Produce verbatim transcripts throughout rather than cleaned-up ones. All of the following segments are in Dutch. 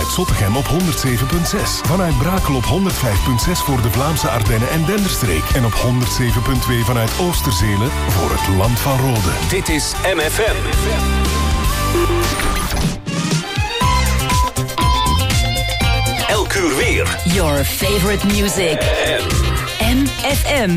vanuit Zottegem op honderd zeven komma zes. Vanuit Brakel op honderd vijf komma zes voor de Vlaamse Ardennen en Denderstreek. En op honderd zeven komma twee vanuit Oosterzele voor het Land van Rode. Dit is M F M. Elk uur weer. Your favorite music. M F M.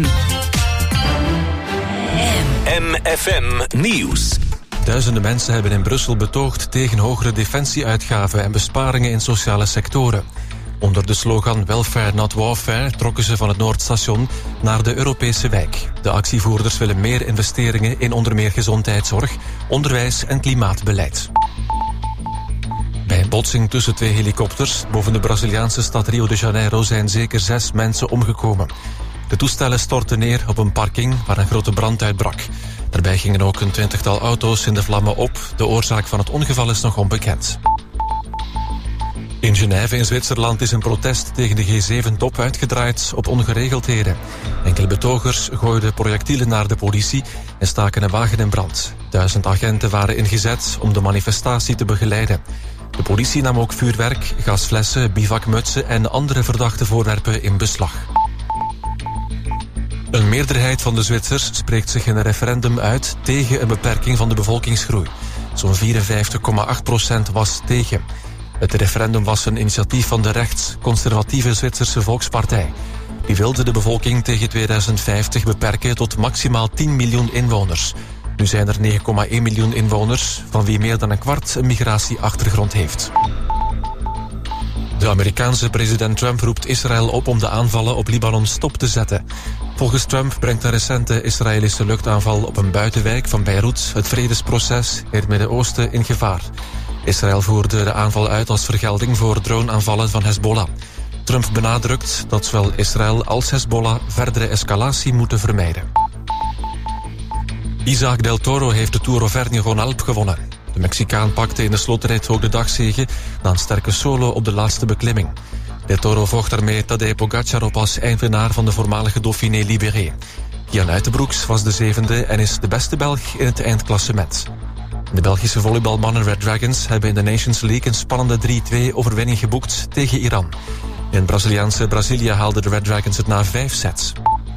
M F M Nieuws. Duizenden mensen hebben in Brussel betoogd tegen hogere defensieuitgaven en besparingen in sociale sectoren. Onder de slogan Welfare not Warfare trokken ze van het Noordstation naar de Europese wijk. De actievoerders willen meer investeringen in onder meer gezondheidszorg, onderwijs en klimaatbeleid. Bij een botsing tussen twee helikopters boven de Braziliaanse stad Rio de Janeiro zijn zeker zes mensen omgekomen. De toestellen stortten neer op een parking waar een grote brand uitbrak. Daarbij gingen ook een twintigtal auto's in de vlammen op. De oorzaak van het ongeval is nog onbekend. In Genève in Zwitserland is een protest tegen de G zeven top uitgedraaid op ongeregeldheden. Enkele betogers gooiden projectielen naar de politie en staken een wagen in brand. Duizend agenten waren ingezet om de manifestatie te begeleiden. De politie nam ook vuurwerk, gasflessen, bivakmutsen en andere verdachte voorwerpen in beslag. Een meerderheid van de Zwitsers spreekt zich in een referendum uit tegen een beperking van de bevolkingsgroei. Zo'n vierenvijftig komma acht procent was tegen. Het referendum was een initiatief van de rechts-conservatieve Zwitserse Volkspartij. Die wilde de bevolking tegen tweeduizend vijftig beperken tot maximaal tien miljoen inwoners. Nu zijn er negen komma één miljoen inwoners, van wie meer dan een kwart een migratieachtergrond heeft. De Amerikaanse president Trump roept Israël op om de aanvallen op Libanon stop te zetten. Volgens Trump brengt een recente Israëlische luchtaanval op een buitenwijk van Beirut het vredesproces in het Midden-Oosten in gevaar. Israël voerde de aanval uit als vergelding voor droneaanvallen van Hezbollah. Trump benadrukt dat zowel Israël als Hezbollah verdere escalatie moeten vermijden. Isaac del Toro heeft de Tour Auvergne-Rhône-Alpes gewonnen. De Mexicaan pakte in de slotrit ook de dagzege na een sterke solo op de laatste beklimming. Del Toro vocht daarmee Tadej Pogacar op als eindwinnaar van de voormalige Dauphiné Libéré. Jan Uitenbroeks was de zevende en is de beste Belg in het eindklassement. De Belgische volleybalmannen Red Dragons hebben in de Nations League een spannende drie twee overwinning geboekt tegen Iran. In het Braziliaanse Brasilia haalden de Red Dragons het na vijf sets.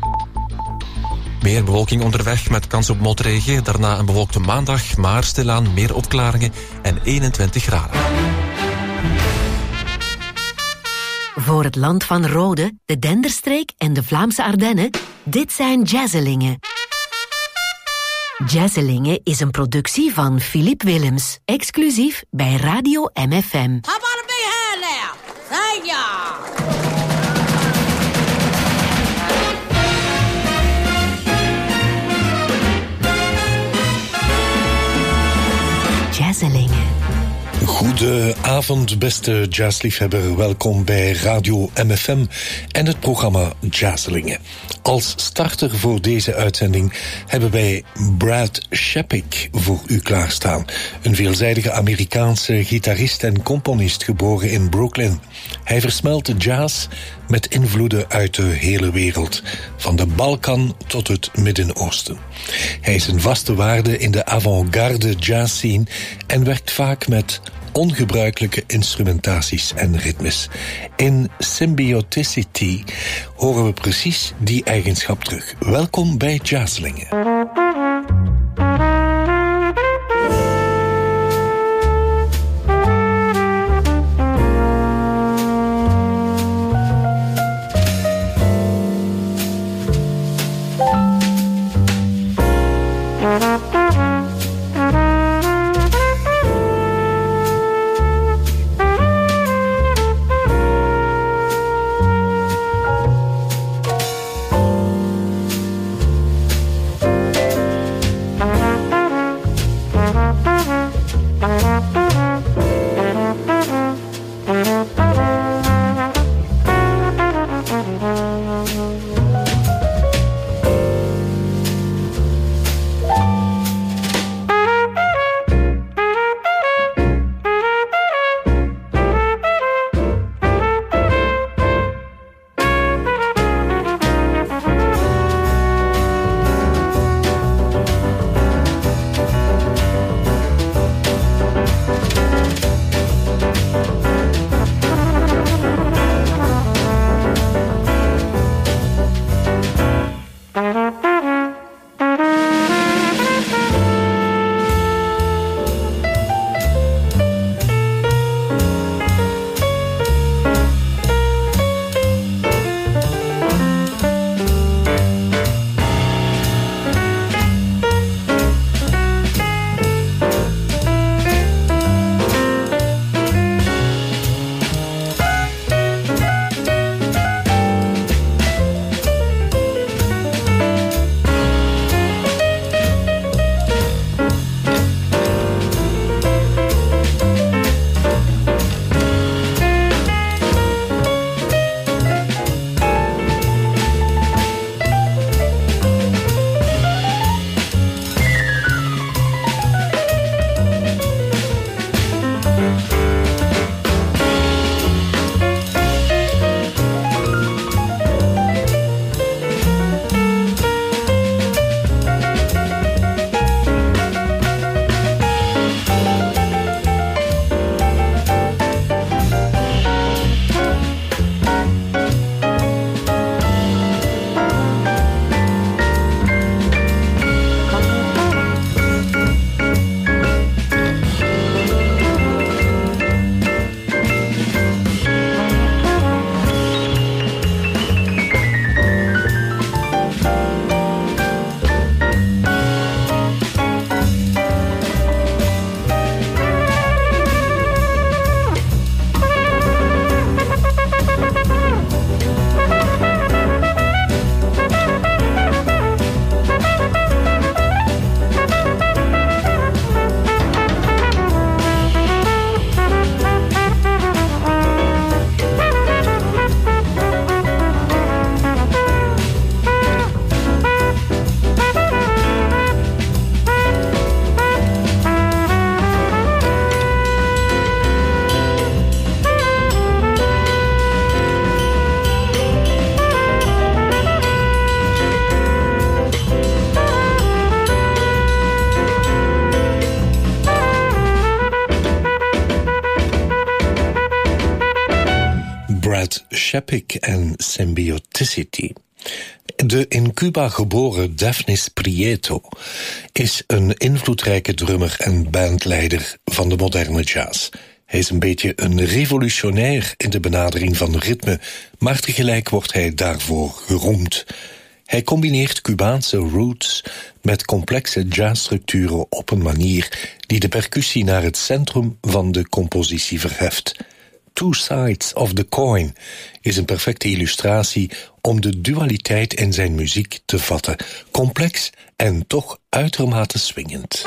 Meer bewolking onderweg met kans op motregen. Daarna een bewolkte maandag, maar stilaan meer opklaringen en eenentwintig graden. Voor het Land van Rode, de Denderstreek en de Vlaamse Ardennen, dit zijn Jazzelingen. Jazzelingen is een productie van Philippe Willems, exclusief bij Radio M F M. How about a big hand now? Thank ya! Jazzelingen. Goedenavond, beste jazzliefhebber. Welkom bij Radio M F M en het programma Jazzelingen. Als starter voor deze uitzending hebben wij Brad Shepik voor u klaarstaan. Een veelzijdige Amerikaanse gitarist en componist geboren in Brooklyn. Hij versmelt de jazz met invloeden uit de hele wereld, van de Balkan tot het Midden-Oosten. Hij is een vaste waarde in de avant-garde jazzscene en werkt vaak met ongebruikelijke instrumentaties en ritmes. In Symbioticity horen we precies die eigenschap terug. Welkom bij Jazzelingen. Brad Shepik en Symbioticity. De in Cuba geboren Dafnis Prieto is een invloedrijke drummer en bandleider van de moderne jazz. Hij is een beetje een revolutionair in de benadering van ritme, maar tegelijk wordt hij daarvoor geroemd. Hij combineert Cubaanse roots met complexe jazzstructuren op een manier die de percussie naar het centrum van de compositie verheft. Two Sides of the Coin is een perfecte illustratie om de dualiteit in zijn muziek te vatten. Complex en toch uitermate swingend.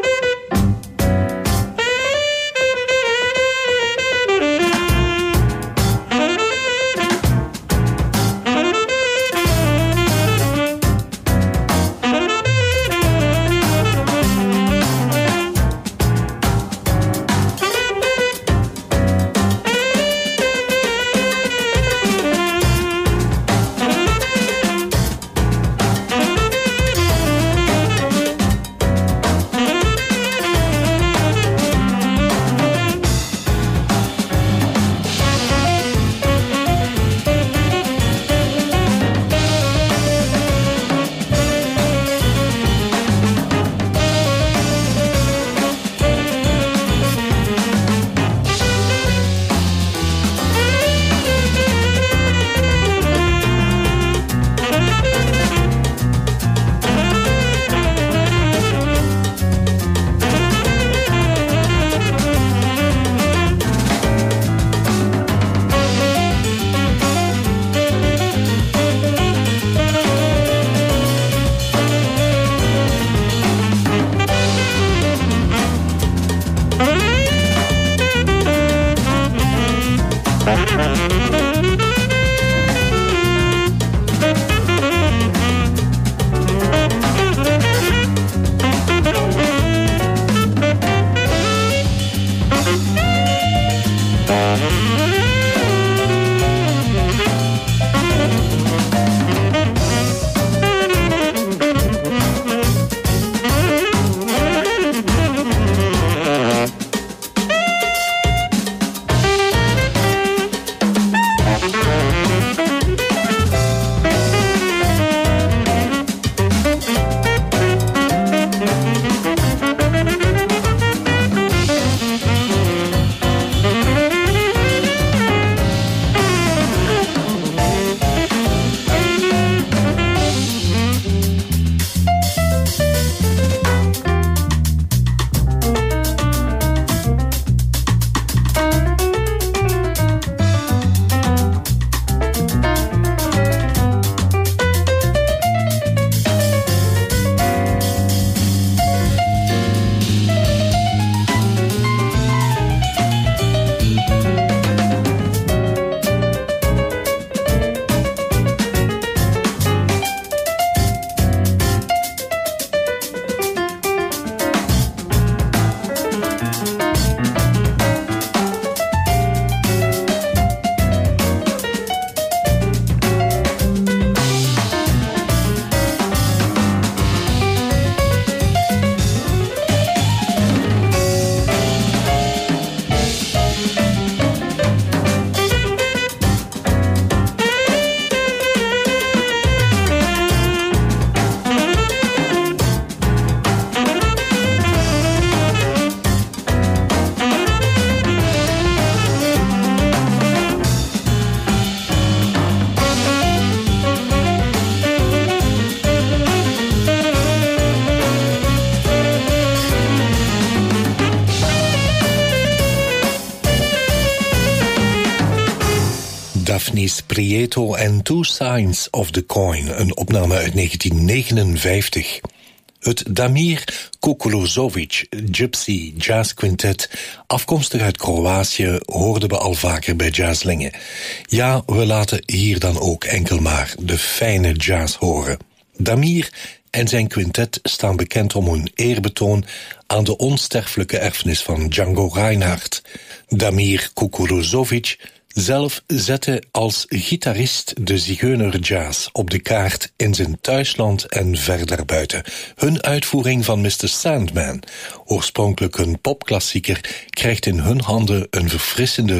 Dafnis Prieto en Two Sides of the Coin, een opname uit negentien negenenvijftig. Het Damir Kukulozovic Gypsy Jazz Quintet, afkomstig uit Kroatië, hoorden we al vaker bij Jazzlingen. Ja, we laten hier dan ook enkel maar de fijne jazz horen. Damir en zijn quintet staan bekend om hun eerbetoon aan de onsterfelijke erfenis van Django Reinhardt. Damir Kukulozovic zelf zette als gitarist de zigeunerjazz op de kaart in zijn thuisland en ver daarbuiten. Hun uitvoering van mister Sandman, oorspronkelijk een popklassieker, krijgt in hun handen een verfrissende,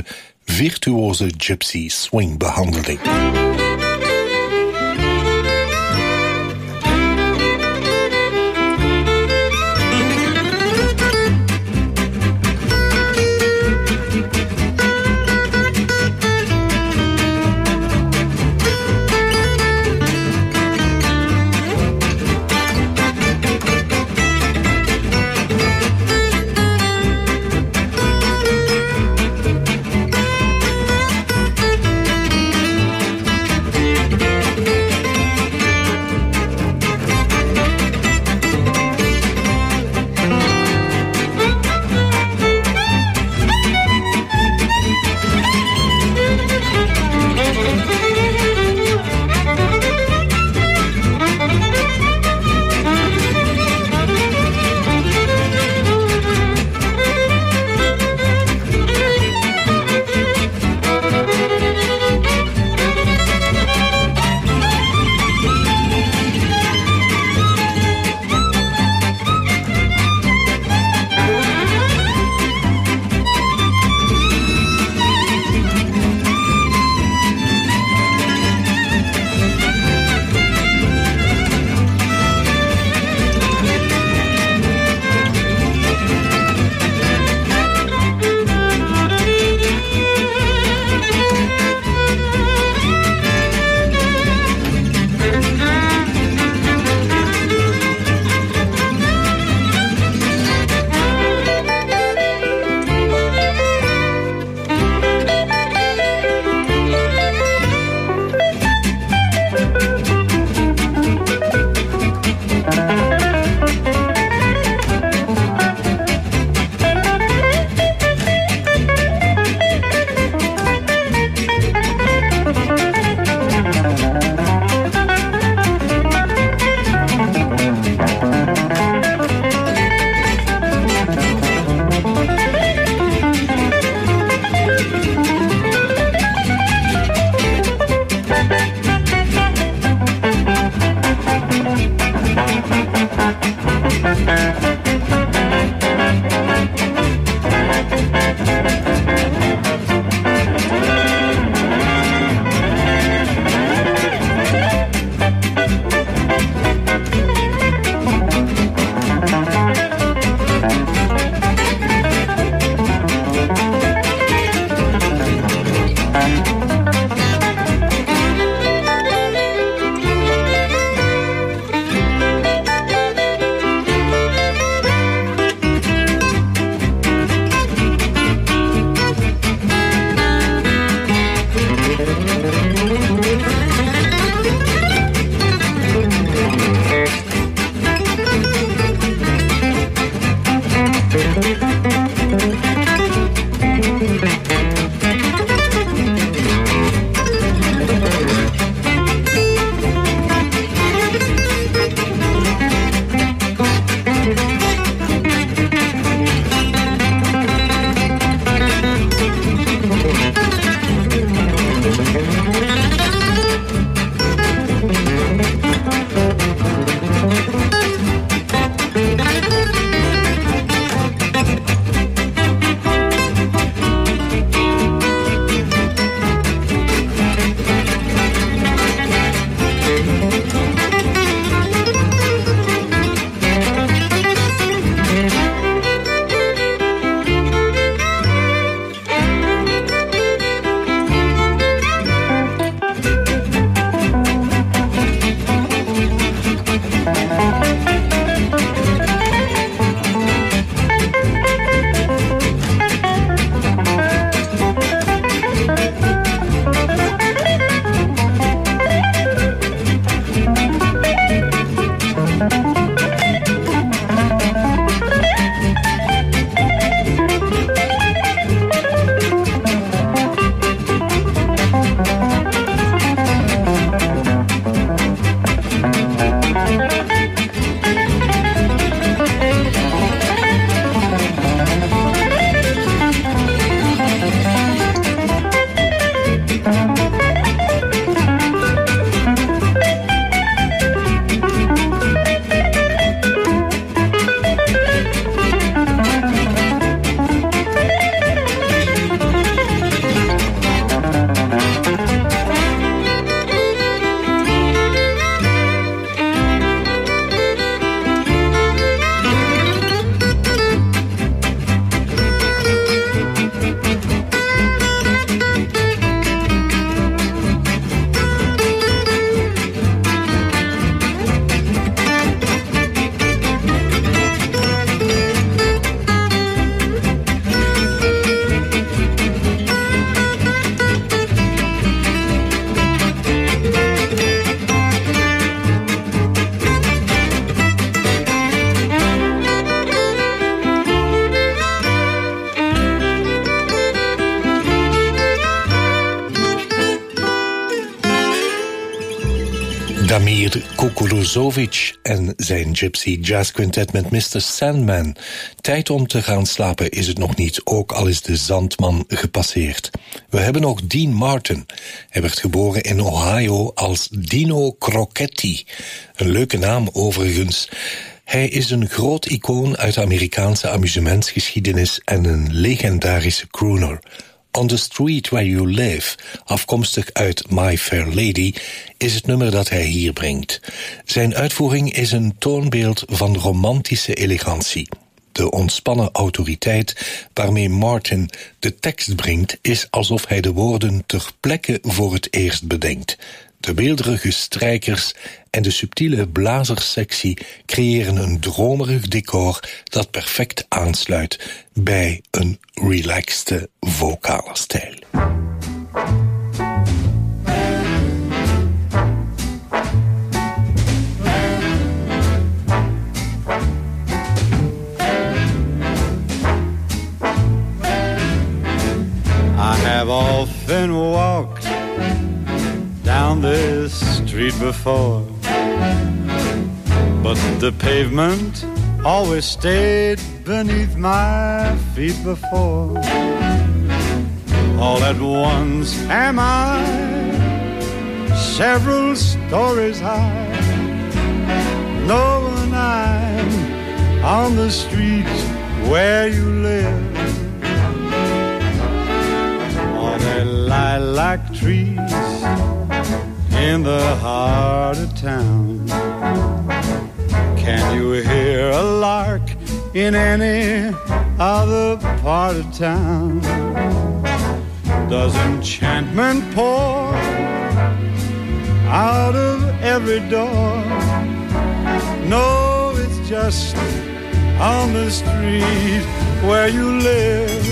virtuoze gypsy swing behandeling. Damir Kukuruzovic en zijn Gypsy Jazz Quintet met mister Sandman. Tijd om te gaan slapen is het nog niet, ook al is de Zandman gepasseerd. We hebben nog Dean Martin. Hij werd geboren in Ohio als Dino Crocetti. Een leuke naam overigens. Hij is een groot icoon uit de Amerikaanse amusementsgeschiedenis en een legendarische crooner. On the Street Where You Live, afkomstig uit My Fair Lady, is het nummer dat hij hier brengt. Zijn uitvoering is een toonbeeld van romantische elegantie. De ontspannen autoriteit waarmee Martin de tekst brengt is alsof hij de woorden ter plekke voor het eerst bedenkt. De weelderige strijkers en de subtiele blazerssectie creëren een dromerig decor dat perfect aansluit bij een relaxte vocale stijl. I have often walked down this street before, but the pavement always stayed beneath my feet before. All at once am I several stories high, knowing I'm on the street where you live. All the lilac trees in the heart of town. Can you hear a lark in any other part of town? Does enchantment pour out of every door? No, it's just on the street where you live.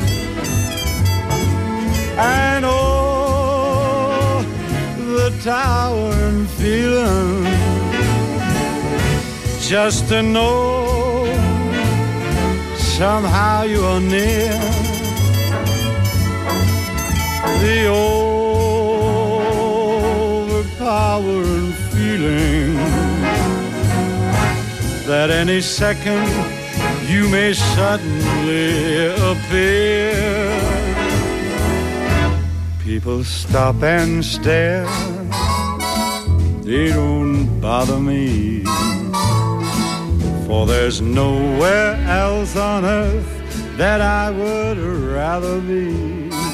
And oh, the towering feeling, just to know somehow you are near. The overpowering feeling that any second you may suddenly appear. People stop and stare, they don't bother me, for there's nowhere else on earth that I would rather be.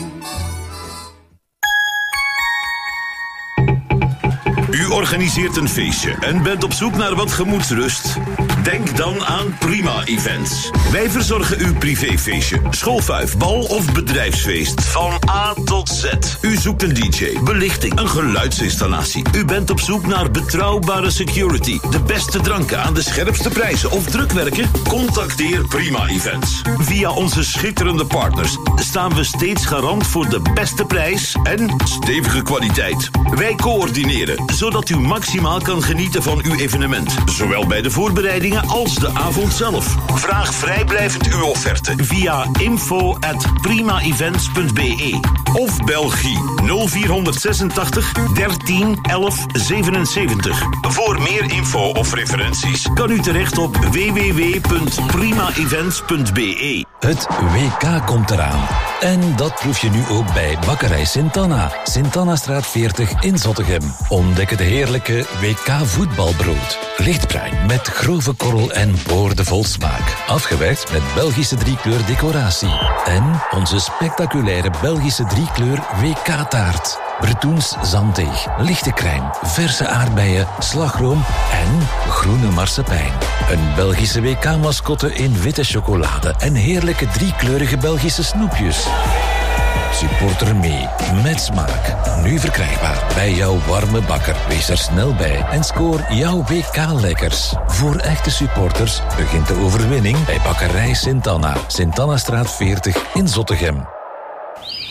U organiseert een feestje en bent op zoek naar wat gemoedsrust? Denk dan aan Prima Events. Wij verzorgen uw privéfeestje, schoolfuif, bal of bedrijfsfeest. Van A tot Z. U zoekt een D J, belichting, een geluidsinstallatie. U bent op zoek naar betrouwbare security, de beste dranken aan de scherpste prijzen of drukwerken? Contacteer Prima Events. Via onze schitterende partners staan we steeds garant voor de beste prijs en stevige kwaliteit. Wij coördineren, zodat u maximaal kan genieten van uw evenement. Zowel bij de voorbereidingen als de avond zelf. Vraag vrijblijvend uw offerte via info at primaevents punt b e of Belgie nul vier zesentachtig dertien elf zevenenzeventig. Voor meer info of referenties kan u terecht op w w w punt primaevents punt b e. Het W K komt eraan. En dat proef je nu ook bij Bakkerij Sint-Anna. Sint-Annastraat veertig in Zottegem. Ontdek het heerlijke W K voetbalbrood. Lichtbruin met grove korrel en boordevol smaak. Afgewerkt met Belgische driekleur decoratie. En onze spectaculaire Belgische driekleur W K-taart. Bretoens zanddeeg, lichte crème, verse aardbeien, slagroom en groene marsepein. Een Belgische W K-mascotte in witte chocolade en heerlijke driekleurige Belgische snoepjes. Supporter mee, met smaak. Nu verkrijgbaar bij jouw warme bakker. Wees er snel bij en scoor jouw W K-lekkers. Voor echte supporters begint de overwinning bij Bakkerij Sint-Anna. Sint-Annastraat veertig in Zottegem.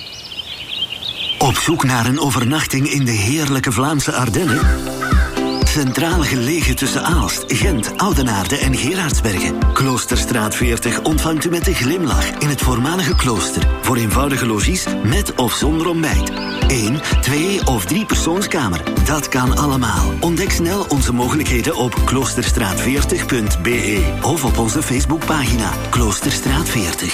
Op zoek naar een overnachting in de heerlijke Vlaamse Ardennen? Centraal gelegen tussen Aalst, Gent, Oudenaarde en Gerardsbergen. Kloosterstraat veertig ontvangt u met een glimlach in het voormalige klooster. Voor eenvoudige logies met of zonder ontbijt. Eén, twee of drie persoonskamer. Dat kan allemaal. Ontdek snel onze mogelijkheden op kloosterstraat veertig punt b e of op onze Facebookpagina Kloosterstraat veertig.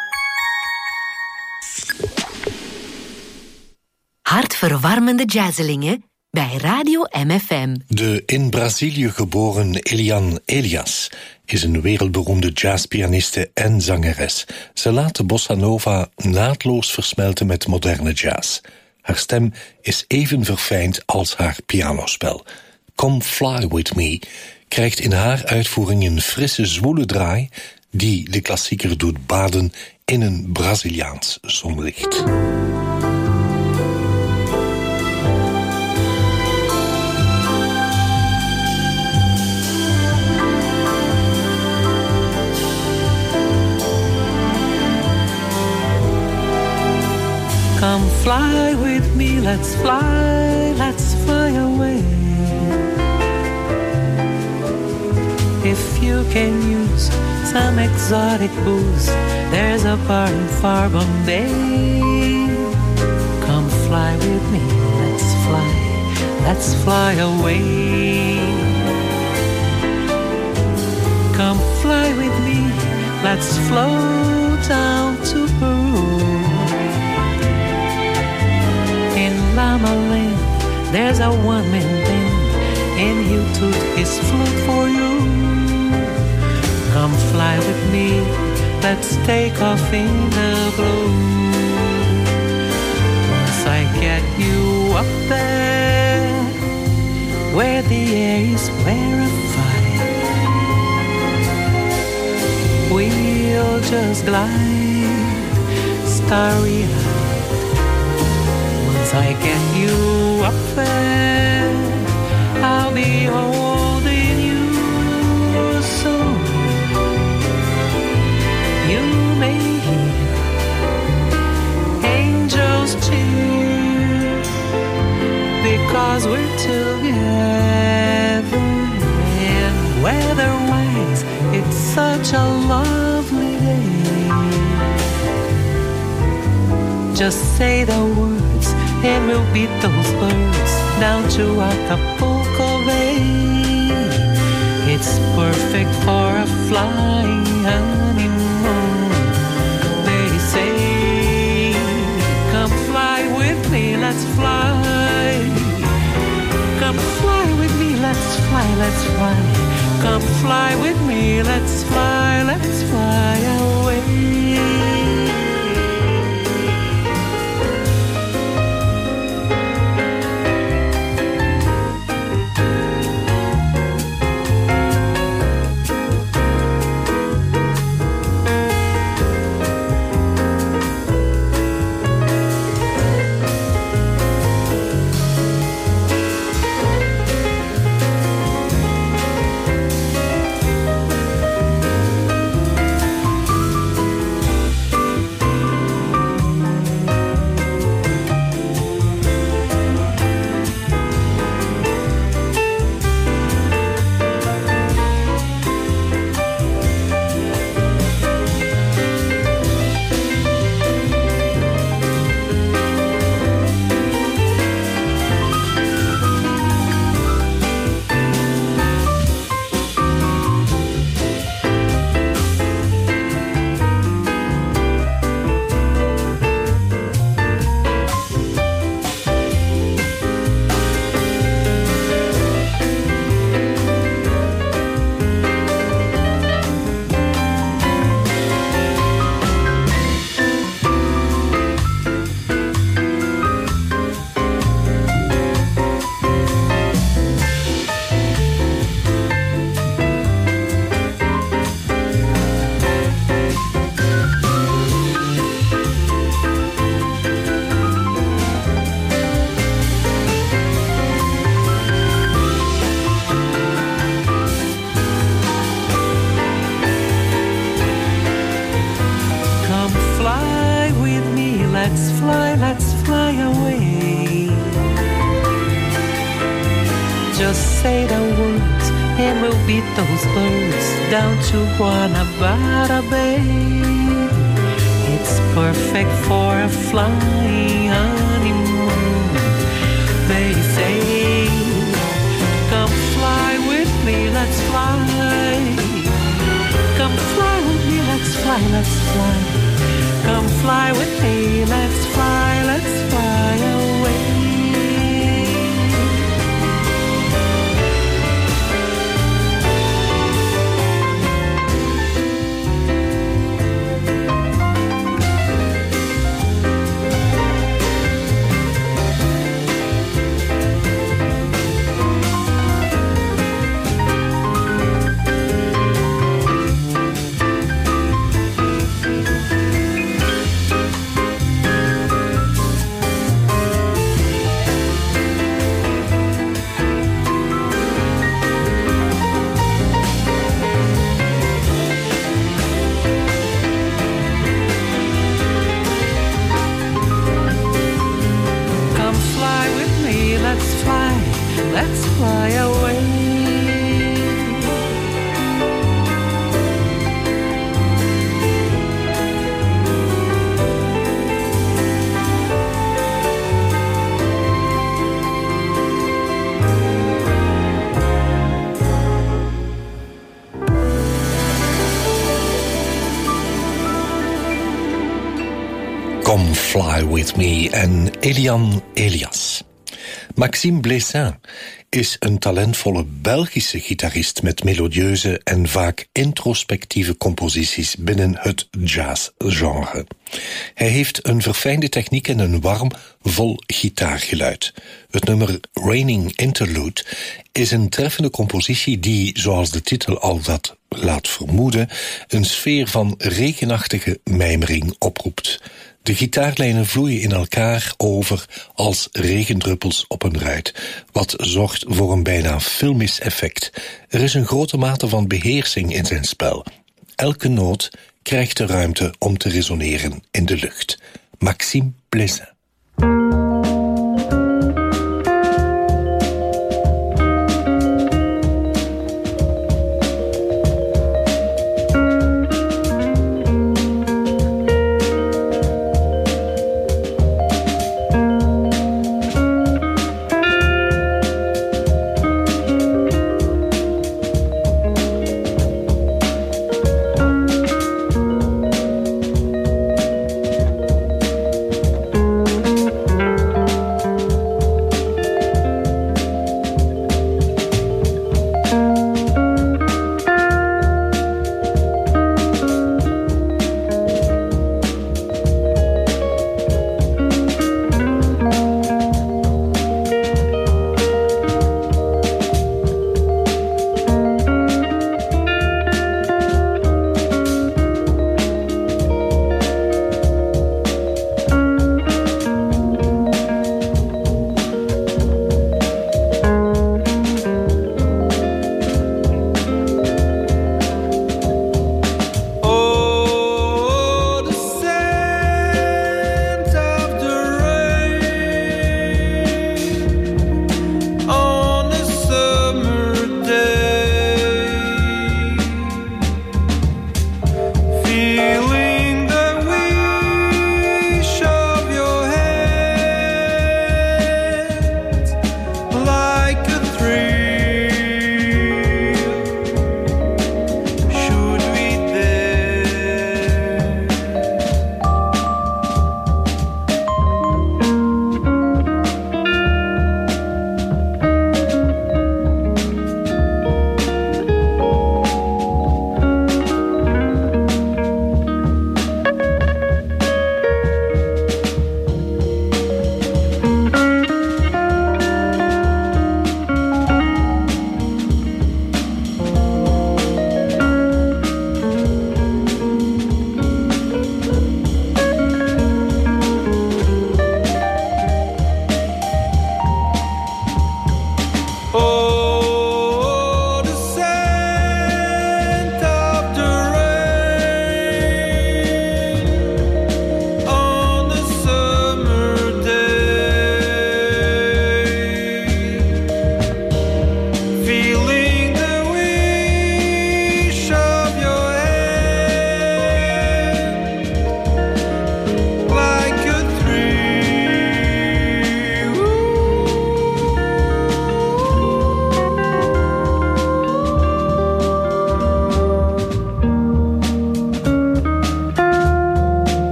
Hartverwarmende jazzelingen bij Radio M F M. De in Brazilië geboren Eliane Elias is een wereldberoemde jazzpianiste en zangeres. Ze laat de bossa nova naadloos versmelten met moderne jazz. Haar stem is even verfijnd als haar pianospel. Come Fly With Me krijgt in haar uitvoering een frisse, zwoele draai die de klassieker doet baden in een Braziliaans zonlicht. Come fly with me, let's fly, let's fly away. If you can use some exotic booze, there's a bar in far Bombay. Come fly with me, let's fly, let's fly away. Come fly with me, let's float down to Peru. In Lama Land, there's a one-man band, and he'll toot his flute for you. Come fly with me, let's take off in the blue. Once I get you up there, where the air is rarefied, we'll just glide starry-eyed. Once I get you up there, I'll be holding you soon. You may hear angels cheer, because we're together. And weather-wise, it's such a lovely day. Just say the words and we'll beat those birds down to Acapulco Bay. It's perfect for a flying honeymoon, they say. Come fly with me, let's fly. Come fly with me, let's fly, let's fly. Come fly with me, let's fly, let's fly away. say the words, and we'll beat those birds down to Guanabara Bay. It's perfect for a flying honeymoon. They say, come fly with me, let's fly. Come fly with me, let's fly, let's fly. Come fly with me, let's fly, let's fly away. Let's fly away. Come Fly With Me en Eliane Elias. Maxime Blessin is een talentvolle Belgische gitarist met melodieuze en vaak introspectieve composities binnen het jazzgenre. Hij heeft een verfijnde techniek en een warm, vol gitaargeluid. Het nummer Raining Interlude is een treffende compositie die, zoals de titel al dat laat vermoeden, een sfeer van regenachtige mijmering oproept. De gitaarlijnen vloeien in elkaar over als regendruppels op een ruit, wat zorgt voor een bijna filmisch effect. Er is een grote mate van beheersing in zijn spel. Elke noot krijgt de ruimte om te resoneren in de lucht. Maxime Blessin. Thank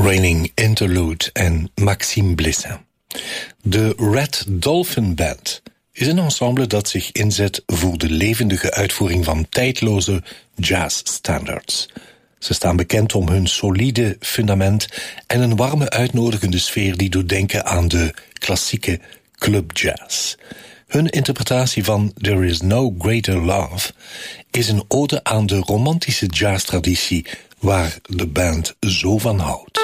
Raining Interlude en Maxime Blessin. De Red Dolphin Band is een ensemble dat zich inzet voor de levendige uitvoering van tijdloze jazzstandards. Ze staan bekend om hun solide fundament en een warme uitnodigende sfeer die doet denken aan de klassieke clubjazz. Hun interpretatie van There is no greater love is een ode aan de romantische jazztraditie waar de band zo van houdt.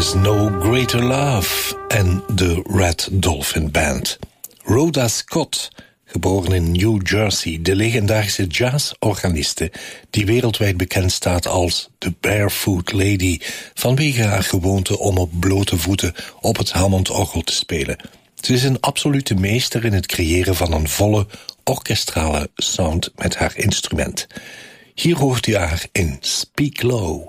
is no greater love en de Red Dolphin Band. Rhoda Scott, geboren in New Jersey, de legendarische jazzorganiste die wereldwijd bekend staat als The Barefoot Lady vanwege haar gewoonte om op blote voeten op het Hammond-orgel te spelen. Ze is een absolute meester in het creëren van een volle orkestrale sound met haar instrument. Hier hoort u haar in Speak Low.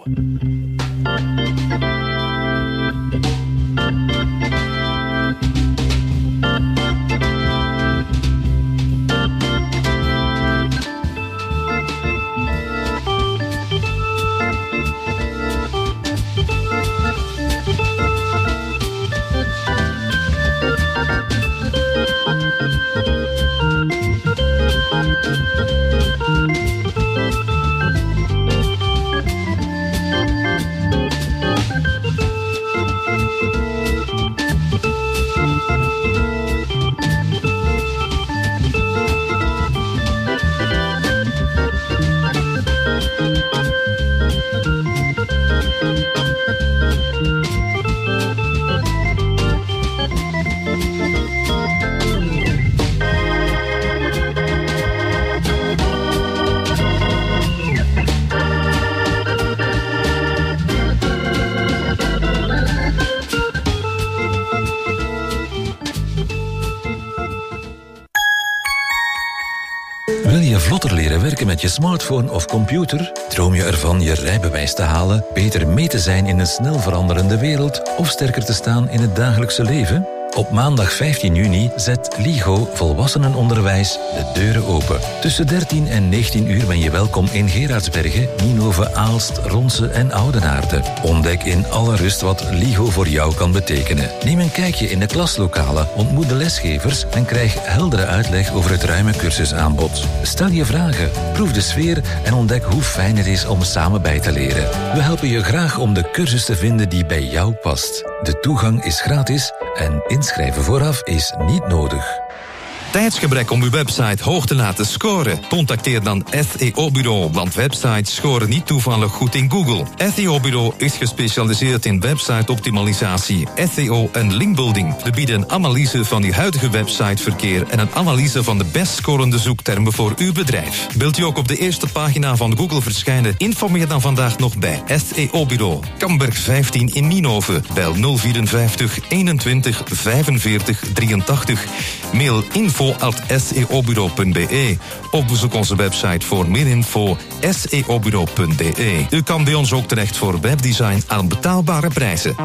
Wil je vlotter leren werken met je smartphone of computer? Droom je ervan je rijbewijs te halen, beter mee te zijn in een snel veranderende wereld of sterker te staan in het dagelijkse leven? Op maandag vijftien juni zet LIGO Volwassenenonderwijs de deuren open. Tussen dertien en negentien uur ben je welkom in Gerardsbergen, Nienhoven, Aalst, Ronse en Oudenaarde. Ontdek in alle rust wat LIGO voor jou kan betekenen. Neem een kijkje in de klaslokalen, ontmoet de lesgevers en krijg heldere uitleg over het ruime cursusaanbod. Stel je vragen, proef de sfeer en ontdek hoe fijn het is om samen bij te leren. We helpen je graag om de cursus te vinden die bij jou past. De toegang is gratis en inschrijven vooraf is niet nodig. Tijdsgebrek om uw website hoog te laten scoren? Contacteer dan S E O-bureau, want websites scoren niet toevallig goed in Google. S E O-bureau is gespecialiseerd in website-optimalisatie, S E O en linkbuilding. We bieden een analyse van uw huidige websiteverkeer en een analyse van de best scorende zoektermen voor uw bedrijf. Wilt u ook op de eerste pagina van Google verschijnen? Informeer dan vandaag nog bij S E O-bureau. Kamberg vijftien in Nienhoven. Bel nul vierenvijftig eenentwintig vijfenveertig drieëntachtig. Mail info at s e o bureau punt b e of bezoek onze website voor meer info s e o bureau punt b e. U kan bij ons ook terecht voor webdesign aan betaalbare prijzen.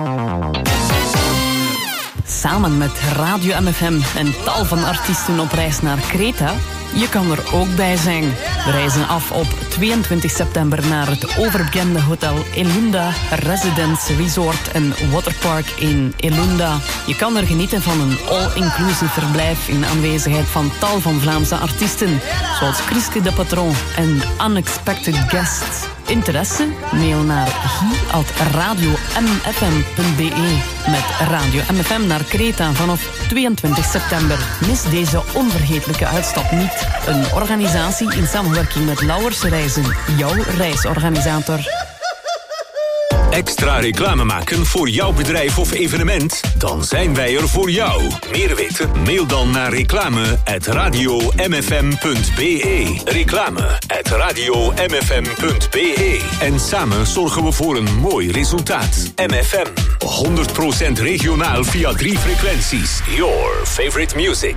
Samen met Radio M F M en tal van artiesten op reis naar Kreta, je kan er ook bij zijn. We reizen af op tweeëntwintig september naar het overbekende hotel Elunda Residence Resort en Waterpark in Elunda. Je kan er genieten van een all-inclusive verblijf in aanwezigheid van tal van Vlaamse artiesten, zoals Chriske de Patron en Unexpected Guests. Interesse? Mail naar hi at radio m f m punt b e met Radio M F M naar Kreta vanaf tweeëntwintig september. Mis deze onvergetelijke uitstap niet. Een organisatie in samenwerking met Lauwers Reizen, jouw reisorganisator. Extra reclame maken voor jouw bedrijf of evenement? Dan zijn wij er voor jou. Meer weten? Mail dan naar reclame at radio m f m punt b e. Reclame at radio m f m punt b e. En samen zorgen we voor een mooi resultaat. M F M, honderd procent regionaal via drie frequenties. Your favorite music.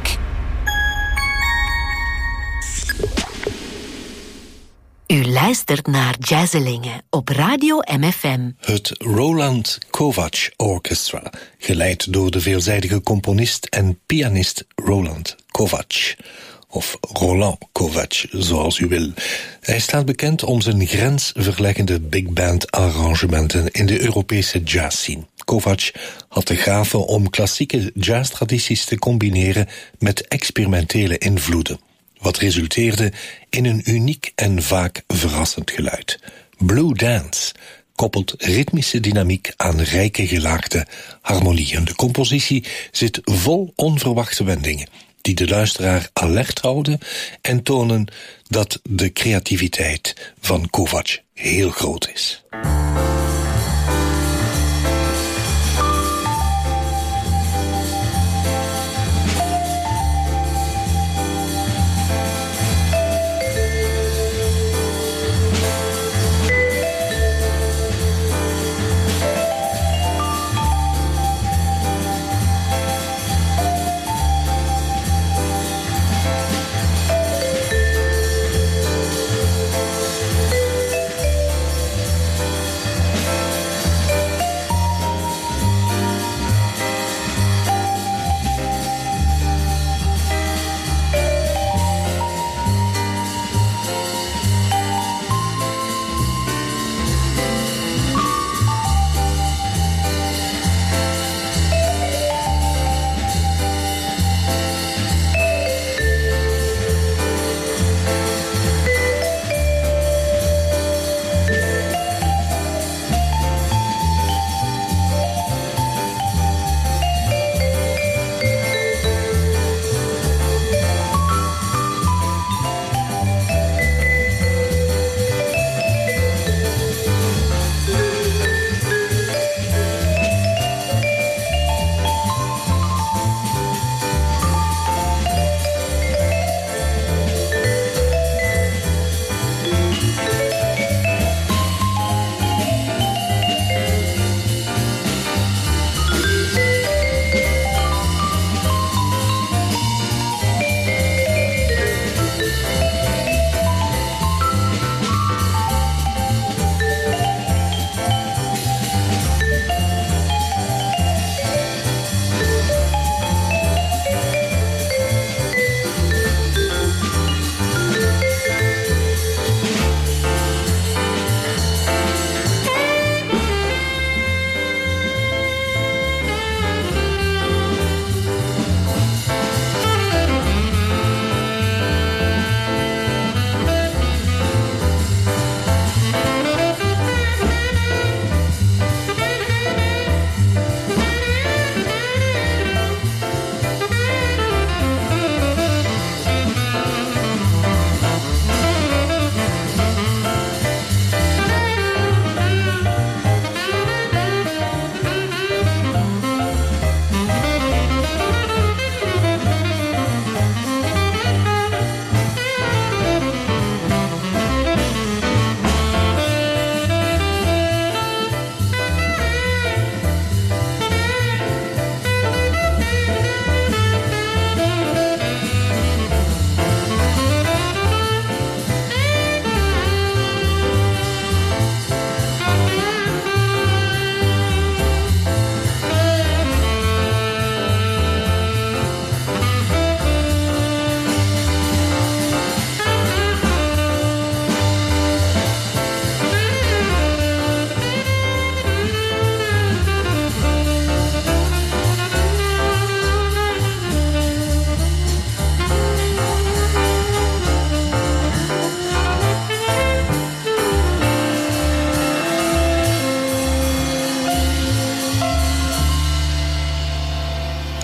U luistert naar Jazzelingen op Radio M F M. Het Roland Kovacs Orchestra, geleid door de veelzijdige componist en pianist Roland Kovacs. Of Roland Kovacs, zoals u wil. Hij staat bekend om zijn grensverleggende big band arrangementen in de Europese jazzscene. Kovacs had de gave om klassieke jazztradities te combineren met experimentele invloeden, wat resulteerde in een uniek en vaak verrassend geluid. Blue Dance koppelt ritmische dynamiek aan rijke gelaagde harmonieën. De compositie zit vol onverwachte wendingen die de luisteraar alert houden en tonen dat de creativiteit van Kovacs heel groot is.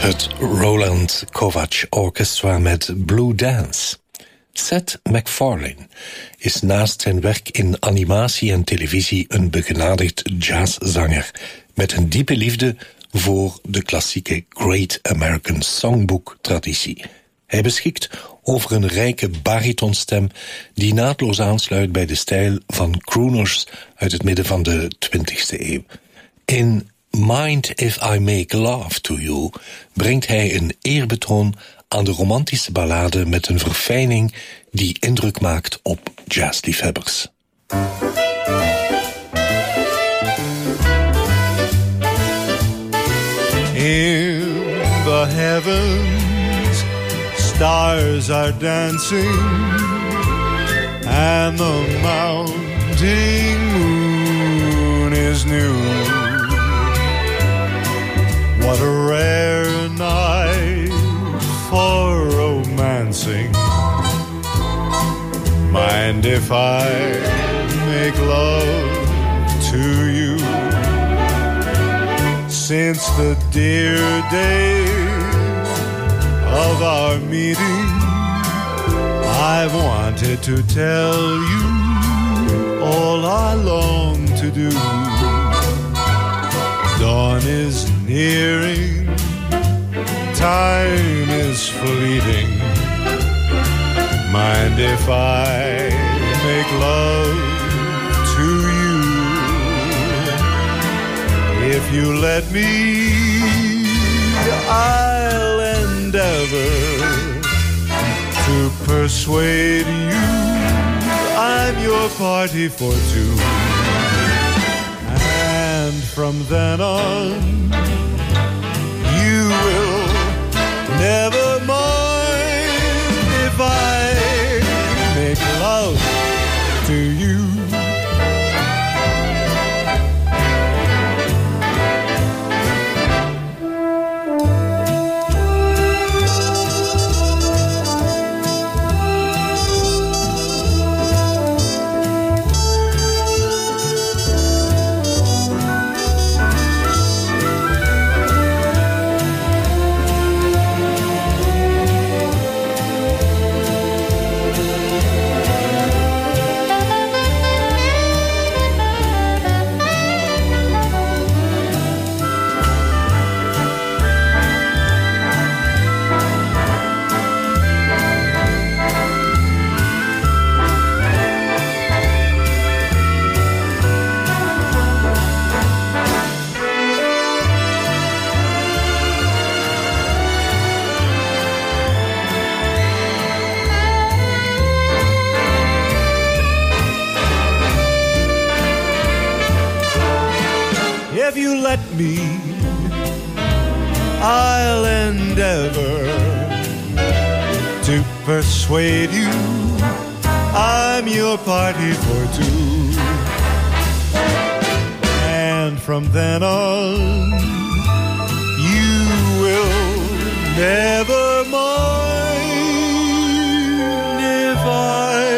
Het Roland Kovacs Orchestra met Blue Dance. Seth MacFarlane is naast zijn werk in animatie en televisie een begenadigd jazzzanger met een diepe liefde voor de klassieke Great American Songbook-traditie. Hij beschikt over een rijke baritonstem die naadloos aansluit bij de stijl van crooners uit het midden van de twintigste eeuw. In Mind If I Make Love To You brengt hij een eerbetoon aan de romantische ballade met een verfijning die indruk maakt op jazzliefhebbers. In the heavens, stars are dancing, and the mounting moon is new. What a rare night for romancing. Mind if I make love to you? Since the dear days of our meeting, I've wanted to tell you all I long to do. Dawn is nearing, time is fleeting. Mind if I make love to you? If you let me, I'll endeavor to persuade you I'm your party for two. And from then on, you will never mind if I make love to you. If you let me, I'll endeavor to persuade you I'm your party for two. And from then on, you will never mind if I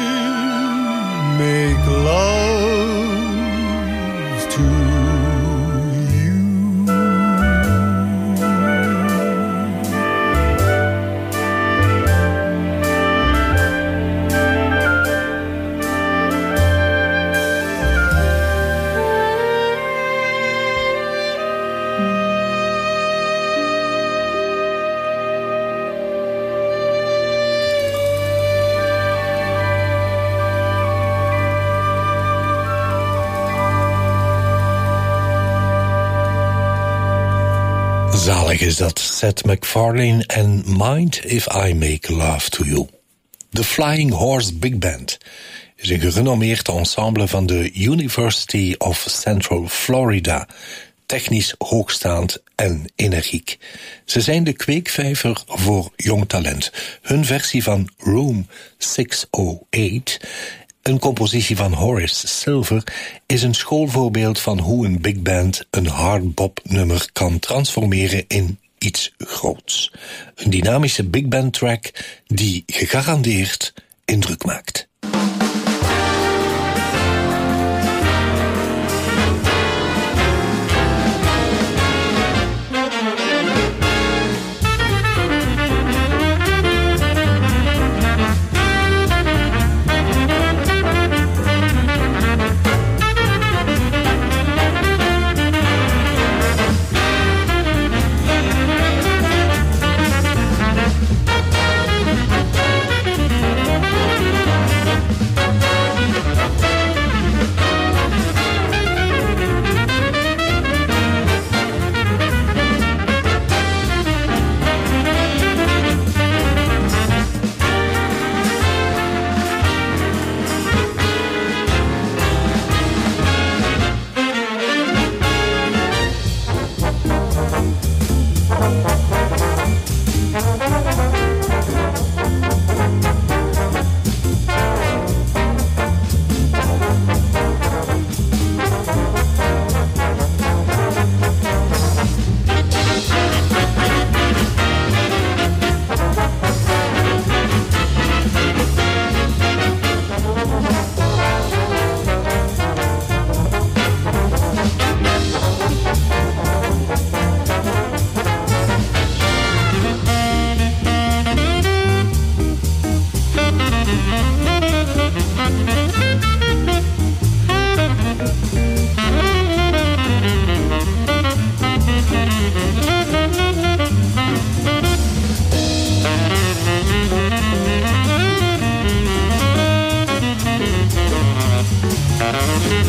make love to you. Zalig is dat, Seth MacFarlane en Mind If I Make Love To You. The Flying Horse Big Band is een gerenommeerd ensemble van de University of Central Florida, technisch hoogstaand en energiek. Ze zijn de kweekvijver voor jong talent. Hun versie van Room zeshonderdachttien, een compositie van Horace Silver, is een schoolvoorbeeld van hoe een big band een hardbop nummer kan transformeren in iets groots. Een dynamische big band track die gegarandeerd indruk maakt.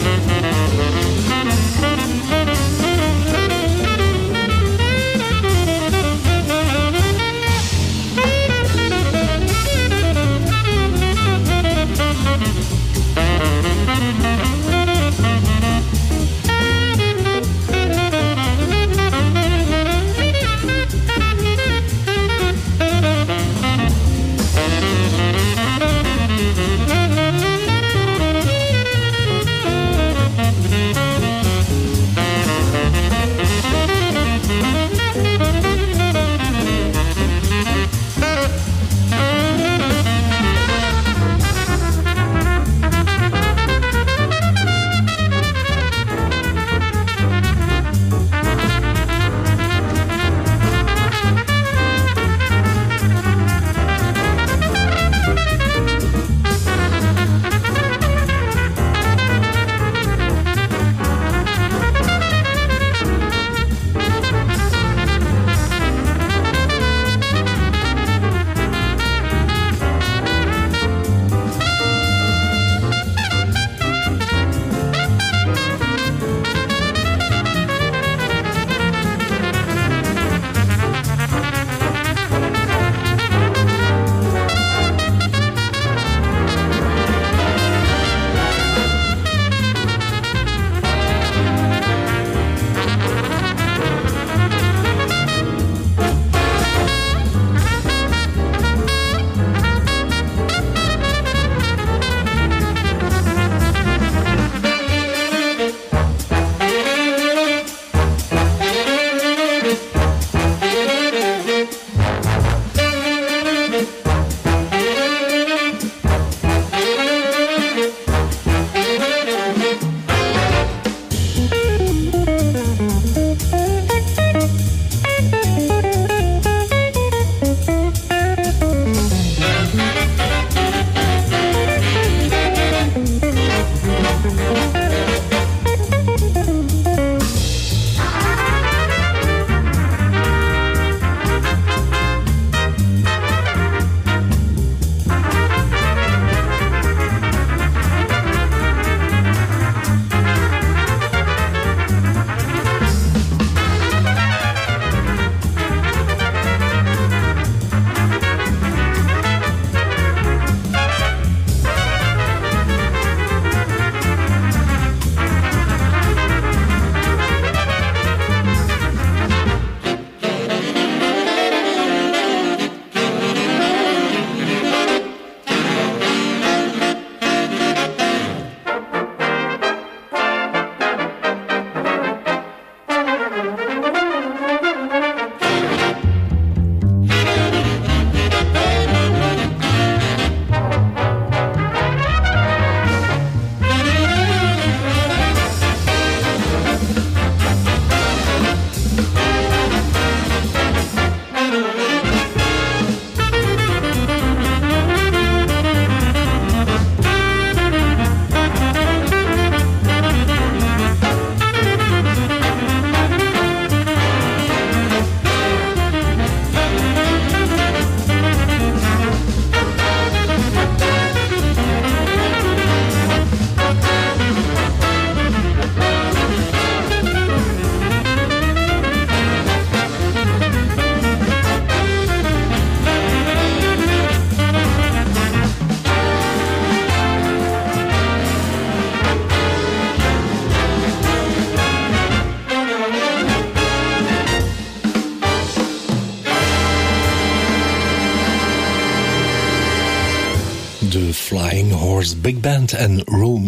de Flying Horse Big Band en Room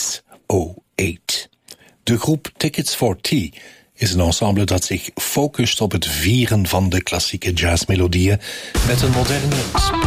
zeshonderdachttien. De groep Tickets for Tea is een ensemble dat zich focust op het vieren van de klassieke jazzmelodieën met een moderne